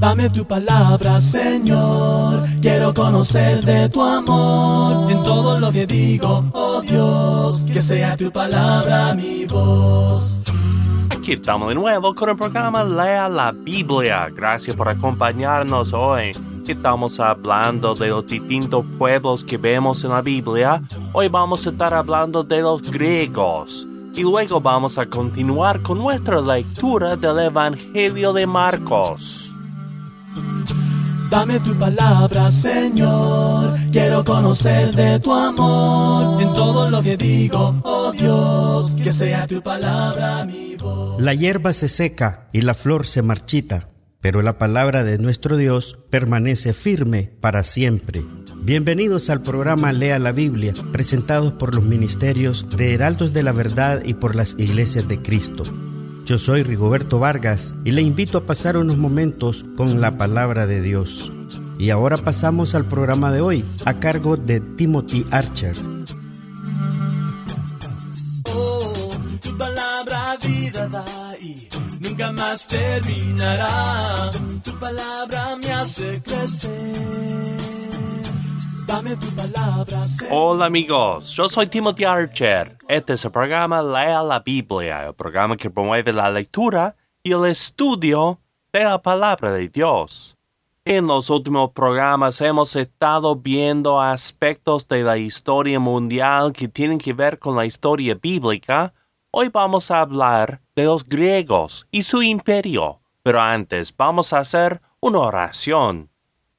Dame tu palabra, Señor. Quiero conocer de tu amor en todo lo que digo, oh Dios. Que sea tu palabra mi voz. Aquí estamos de nuevo con el programa Lea la Biblia. Gracias por acompañarnos hoy. Estamos hablando de los distintos pueblos que vemos en la Biblia. Hoy vamos a estar hablando de los griegos. Y luego vamos a continuar con nuestra lectura del Evangelio de Marcos. Dame tu palabra, Señor. Quiero conocer de tu amor en todo lo que digo, oh Dios. Que sea tu palabra mi voz. La hierba se seca y la flor se marchita, pero la palabra de nuestro Dios permanece firme para siempre. Bienvenidos al programa Lea la Biblia, presentados por los ministerios de Heraldos de la Verdad y por las Iglesias de Cristo. Yo soy Rigoberto Vargas y le invito a pasar unos momentos con la palabra de Dios. Y ahora pasamos al programa de hoy, a cargo de Timothy Archer. Oh, tu palabra vida da y nunca más terminará. Tu palabra me hace crecer. Dame tu palabra, Señor. Hola amigos, yo soy Timothy Archer. Este es el programa Lea la Biblia, el programa que promueve la lectura y el estudio de la palabra de Dios. En los últimos programas hemos estado viendo aspectos de la historia mundial que tienen que ver con la historia bíblica. Hoy vamos a hablar de los griegos y su imperio, pero antes vamos a hacer una oración.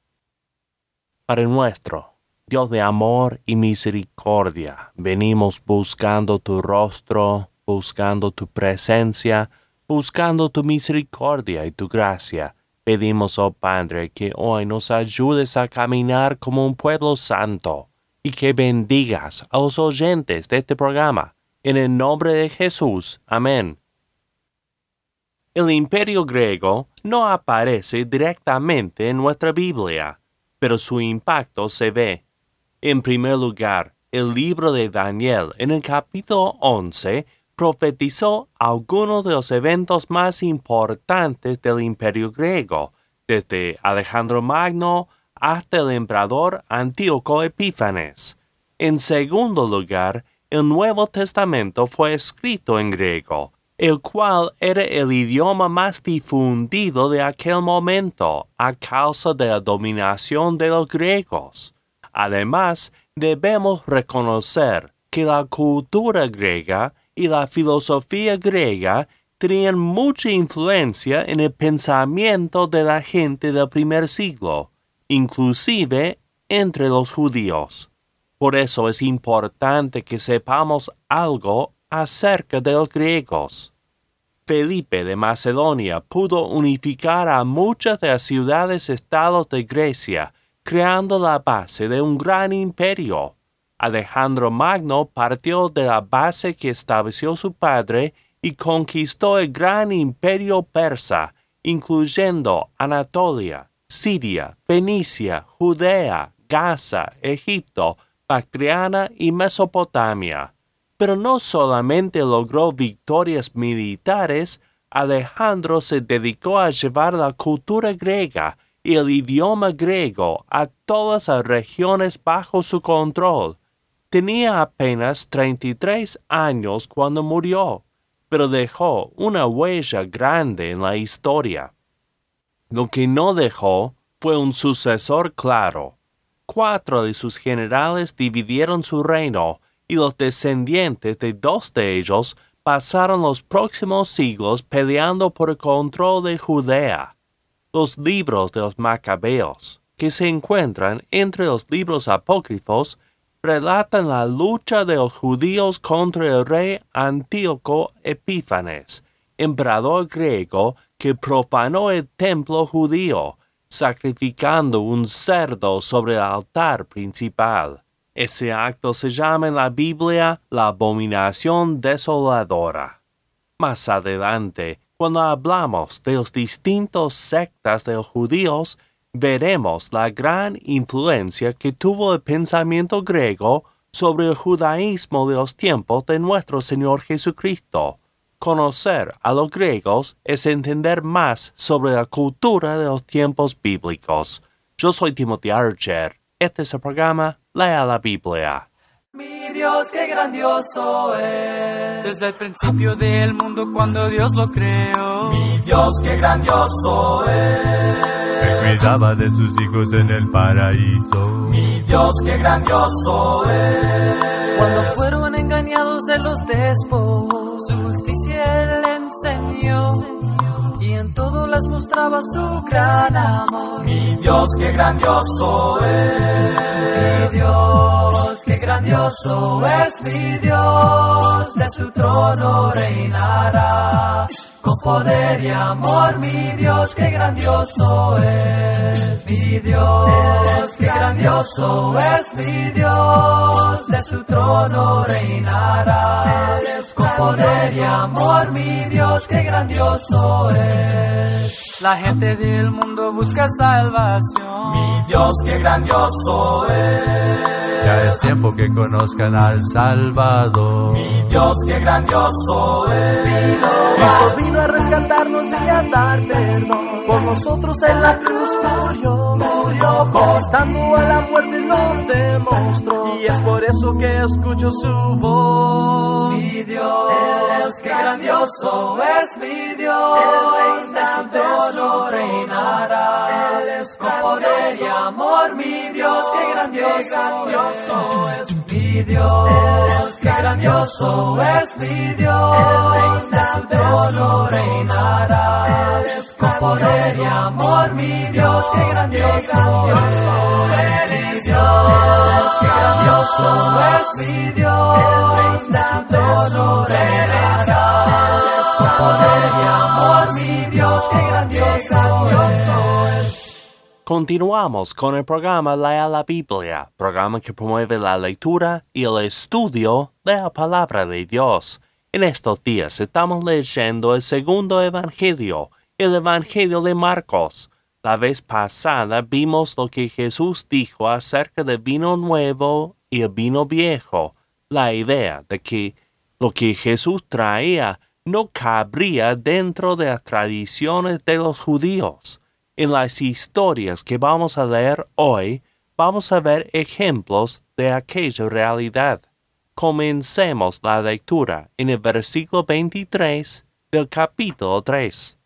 Padre nuestro, Dios de amor y misericordia, venimos buscando tu rostro, buscando tu presencia, buscando tu misericordia y tu gracia. Pedimos, oh Padre, que hoy nos ayudes a caminar como un pueblo santo y que bendigas a los oyentes de este programa. En el nombre de Jesús. Amén. El imperio griego no aparece directamente en nuestra Biblia, pero su impacto se ve. En primer lugar, el libro de Daniel, en el capítulo 11, profetizó algunos de los eventos más importantes del imperio griego, desde Alejandro Magno hasta el emperador Antíoco Epífanes. En segundo lugar, el Nuevo Testamento fue escrito en griego, el cual era el idioma más difundido de aquel momento a causa de la dominación de los griegos. Además, debemos reconocer que la cultura griega y la filosofía griega tenían mucha influencia en el pensamiento de la gente del primer siglo, inclusive entre los judíos. Por eso es importante que sepamos algo acerca de los griegos. Felipe de Macedonia pudo unificar a muchas de las ciudades-estados de Grecia, creando la base de un gran imperio. Alejandro Magno partió de la base que estableció su padre y conquistó el gran imperio persa, incluyendo Anatolia, Siria, Fenicia, Judea, Gaza, Egipto, Bactriana y Mesopotamia. Pero no solamente logró victorias militares, Alejandro se dedicó a llevar la cultura griega y el idioma griego a todas las regiones bajo su control. Tenía apenas 33 años cuando murió, pero dejó una huella grande en la historia. Lo que no dejó fue un sucesor claro. 4 de sus generales dividieron su reino, y los descendientes de 2 de ellos pasaron los próximos siglos peleando por el control de Judea. Los libros de los Macabeos, que se encuentran entre los libros apócrifos, relatan la lucha de los judíos contra el rey Antíoco Epífanes, emperador griego que profanó el templo judío, sacrificando un cerdo sobre el altar principal. Ese acto se llama en la Biblia la abominación desoladora. Más adelante, cuando hablamos de los distintos sectas de los judíos, veremos la gran influencia que tuvo el pensamiento griego sobre el judaísmo de los tiempos de nuestro Señor Jesucristo. Conocer a los griegos es entender más sobre la cultura de los tiempos bíblicos. Yo soy Timothy Archer. Este es el programa Lea la Biblia. Mi Dios, qué grandioso es. Desde el principio del mundo cuando Dios lo creó. Mi Dios, qué grandioso es. Él cuidaba de sus hijos en el paraíso. Mi Dios, qué grandioso es. Cuando fueron engañados de los despojos, su justicia Él enseñó. Y en todo les mostraba su gran amor. Mi Dios, qué grandioso es. Mi Dios, qué grandioso es mi Dios. De su trono reinará. Con poder y amor, mi Dios, qué grandioso es. Mi Dios, qué grandioso es mi Dios. De su trono reinará. Con poder y amor, mi Dios, qué grandioso es. La gente del mundo busca salvación. Mi Dios, qué grandioso es. Ya es tiempo que conozcan al Salvador. Mi Dios, qué grandioso es. Cristo vino a rescatarnos y a dar perdón. Por nosotros en la cruz murió, conquistando a la muerte nos demostró. Y es por eso que escucho su voz. Mi Dios, qué grandioso es mi Dios. De su trono reinará. Con poder y amor, mi Dios, qué grandioso es mi Dios. Qué grandioso es mi Dios. De su trono reinará. Con poder y amor, mi Dios, qué grandioso es mi Dios. Qué grandioso es mi Dios. De su trono reinará. Con poder y amor, mi Dios, qué grandioso es. Continuamos con el programa Lea la Biblia, programa que promueve la lectura y el estudio de la palabra de Dios. En estos días estamos leyendo el segundo evangelio, el evangelio de Marcos. La vez pasada vimos lo que Jesús dijo acerca del vino nuevo y el vino viejo, la idea de que lo que Jesús traía no cabría dentro de las tradiciones de los judíos. En las historias que vamos a leer hoy, vamos a ver ejemplos de aquella realidad. Comencemos la lectura en el versículo 23 del capítulo 3.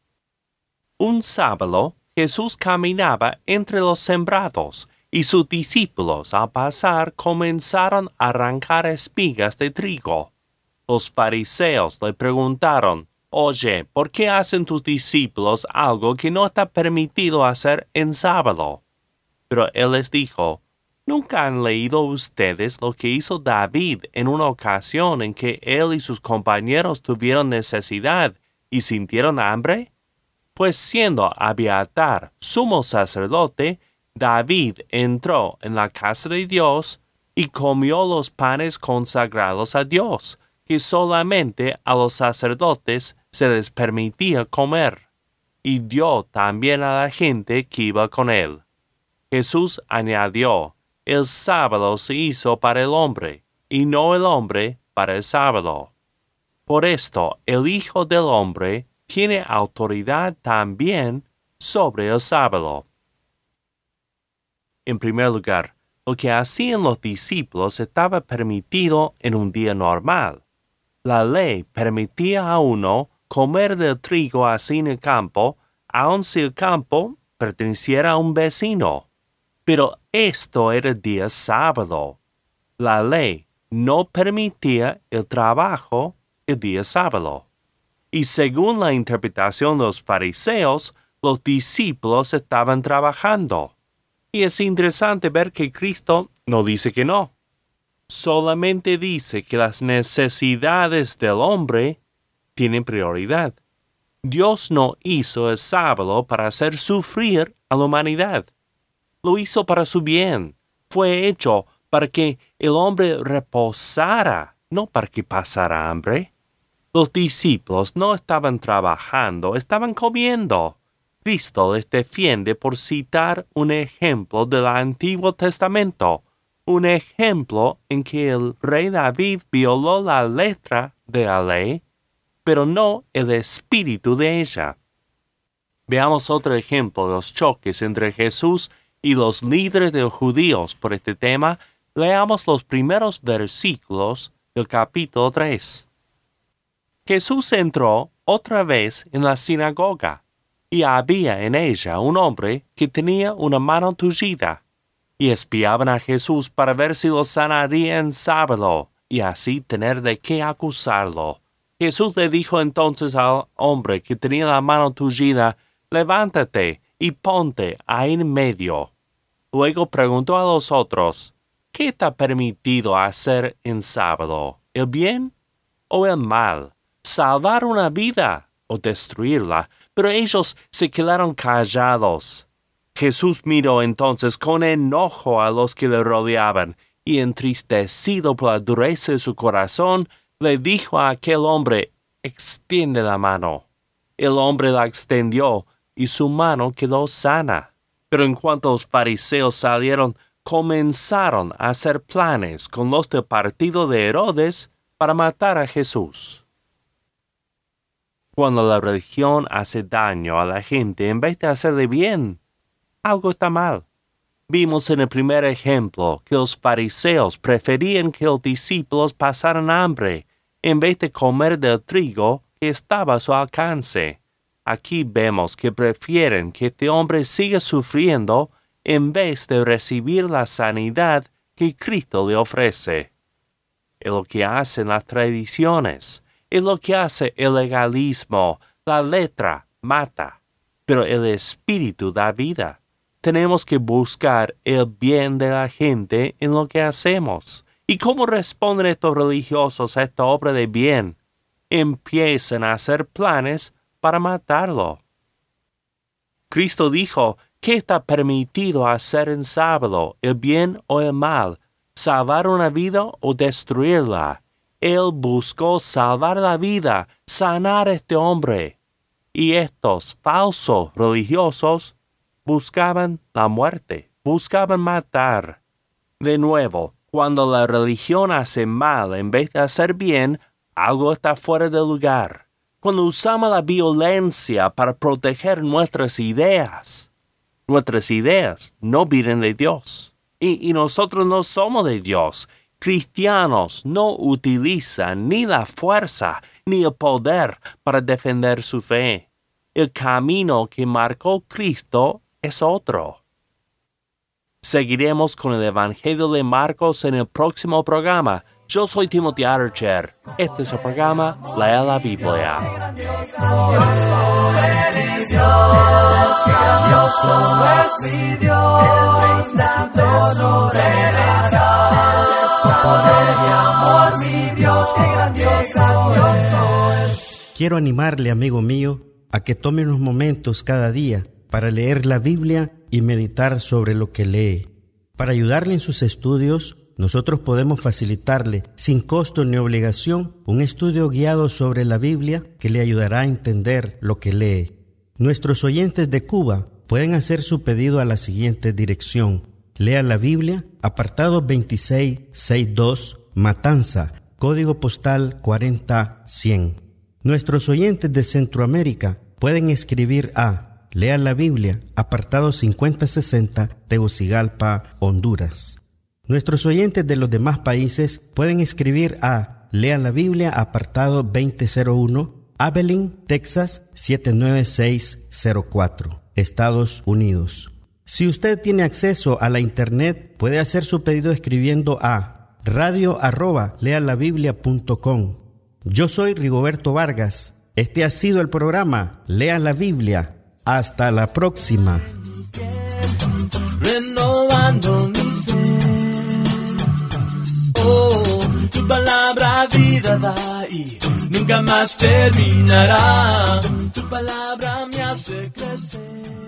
Un sábado, Jesús caminaba entre los sembrados, y sus discípulos al pasar comenzaron a arrancar espigas de trigo. Los fariseos le preguntaron: Oye, ¿por qué hacen tus discípulos algo que no está permitido hacer en sábado? Pero él les dijo: ¿Nunca han leído ustedes lo que hizo David en una ocasión en que él y sus compañeros tuvieron necesidad y sintieron hambre? Pues siendo Abiatar sumo sacerdote, David entró en la casa de Dios y comió los panes consagrados a Dios, que solamente a los sacerdotes se les permitía comer, y dio también a la gente que iba con él. Jesús añadió: El sábado se hizo para el hombre, y no el hombre para el sábado. Por esto el Hijo del Hombre tiene autoridad también sobre el sábado. En primer lugar, lo que hacían los discípulos estaba permitido en un día normal. La ley permitía a uno comer del trigo así en el campo, aun si el campo perteneciera a un vecino. Pero esto era el día sábado. La ley no permitía el trabajo el día sábado. Y según la interpretación de los fariseos, los discípulos estaban trabajando. Y es interesante ver que Cristo no dice que no. Solamente dice que las necesidades del hombre tienen prioridad. Dios no hizo el sábado para hacer sufrir a la humanidad. Lo hizo para su bien. Fue hecho para que el hombre reposara, no para que pasara hambre. Los discípulos no estaban trabajando, estaban comiendo. Cristo les defiende por citar un ejemplo del Antiguo Testamento, un ejemplo en que el rey David violó la letra de la ley pero no el espíritu de ella. Veamos otro ejemplo de los choques entre Jesús y los líderes de los judíos por este tema. Leamos los primeros versículos del capítulo 3. Jesús entró otra vez en la sinagoga, y había en ella un hombre que tenía una mano tullida, y espiaban a Jesús para ver si lo sanaría en sábado, y así tener de qué acusarlo. Jesús le dijo entonces al hombre que tenía la mano tullida: levántate y ponte ahí en medio. Luego preguntó a los otros: ¿qué está permitido hacer en sábado? ¿El bien o el mal? ¿Salvar una vida o destruirla? Pero ellos se quedaron callados. Jesús miró entonces con enojo a los que le rodeaban, y entristecido por la dureza de su corazón, le dijo a aquel hombre: extiende la mano. El hombre la extendió, y su mano quedó sana. Pero en cuanto los fariseos salieron, comenzaron a hacer planes con los del partido de Herodes para matar a Jesús. Cuando la religión hace daño a la gente en vez de hacerle bien, algo está mal. Vimos en el primer ejemplo que los fariseos preferían que los discípulos pasaran hambre en vez de comer del trigo que estaba a su alcance. Aquí vemos que prefieren que este hombre siga sufriendo en vez de recibir la sanidad que Cristo le ofrece. Es lo que hacen las tradiciones. Es lo que hace el legalismo. La letra mata, pero el espíritu da vida. Tenemos que buscar el bien de la gente en lo que hacemos. ¿Y cómo responden estos religiosos a esta obra de bien? Empiezan a hacer planes para matarlo. Cristo dijo: ¿qué está permitido hacer en sábado? ¿El bien o el mal? ¿Salvar una vida o destruirla? Él buscó salvar la vida, sanar a este hombre. Y estos falsos religiosos buscaban la muerte, buscaban matar. De nuevo, cuando la religión hace mal en vez de hacer bien, algo está fuera de lugar. Cuando usamos la violencia para proteger nuestras ideas no vienen de Dios. Y nosotros no somos de Dios. Cristianos no utilizan ni la fuerza ni el poder para defender su fe. El camino que marcó Cristo es otro. Seguiremos con el Evangelio de Marcos en el próximo programa. Yo soy Timothy Archer. Este es el programa Lea la Biblia. Quiero animarle, amigo mío, a que tome unos momentos cada día para leer la Biblia y meditar sobre lo que lee. Para ayudarle en sus estudios, nosotros podemos facilitarle, sin costo ni obligación, un estudio guiado sobre la Biblia que le ayudará a entender lo que lee. Nuestros oyentes de Cuba pueden hacer su pedido a la siguiente dirección: Lea la Biblia, apartado 2662, Matanza, código postal 40100. Nuestros oyentes de Centroamérica pueden escribir a Lea la Biblia, apartado 5060, Tegucigalpa, Honduras. Nuestros oyentes de los demás países pueden escribir a Lea la Biblia, apartado 2001, Abilene, Texas 79604, Estados Unidos. Si usted tiene acceso a la internet, puede hacer su pedido escribiendo a radio@lealabiblia.com. Yo soy Rigoberto Vargas. Este ha sido el programa Lea la Biblia. Hasta la próxima. Renovando mi ser. Oh, tu palabra vida da y nunca más terminará. Tu palabra me hace crecer.